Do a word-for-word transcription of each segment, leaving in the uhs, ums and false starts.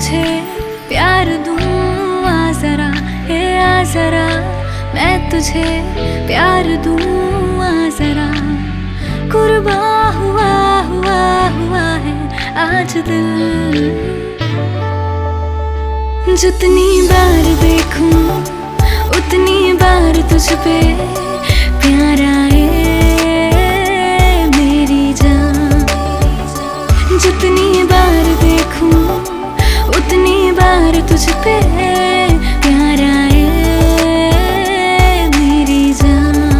तुझे प्यार दूँ, आ जरा, हे आ जरा, मैं तुझे प्यार दूँ, आ जरा। कुर्बा हुआ हुआ हुआ है आज दिल, जितनी बार देखूं उतनी बार तुझ पे प्यार आए मेरी जान। जितनी बार देखूं उतनी बार तुझ पे प्यार आए मेरी जान।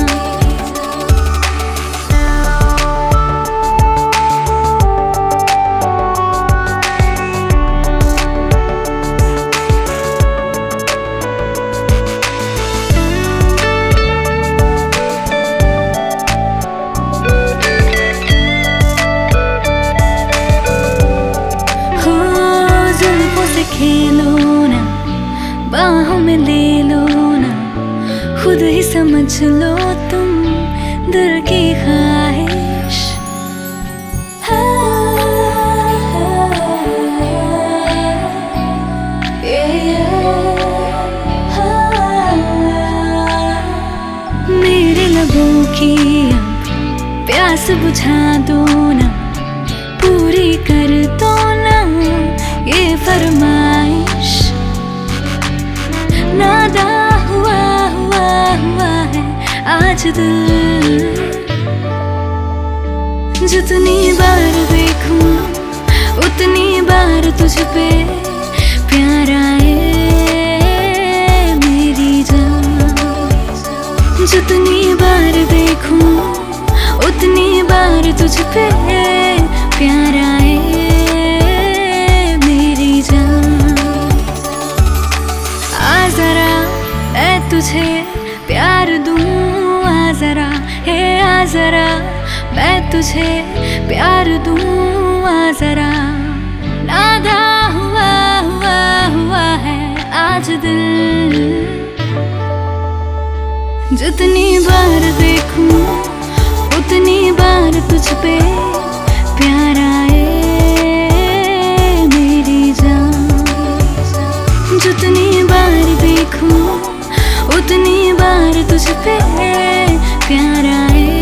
खेलो ना, बाहों में ले लो ना, खुद ही समझ लो तुम दिल की ख्वाहिश। मेरे लबों की अब प्यास बुझा दो ना, पूरी कर दो ना ये फरमाइश। नादा हुआ हुआ हुआ है आज दिल, जितनी बार देखूं उतनी बार तुझ पे प्यार आए मेरी जान। जितनी बार देखूं उतनी बार तुझ पे प्यार आए तुझे प्यार दूँ, आ जरा, हे आ जरा, मैं तुझे प्यार दूँ, आ जरा। नादा हुआ हुआ हुआ है आज दिल, जितनी बार देखूं उतनी बार तुझ पे प्यार आए मेरी जान। जितनी बार देखूं उतनी बार तुझ पे प्यार आए।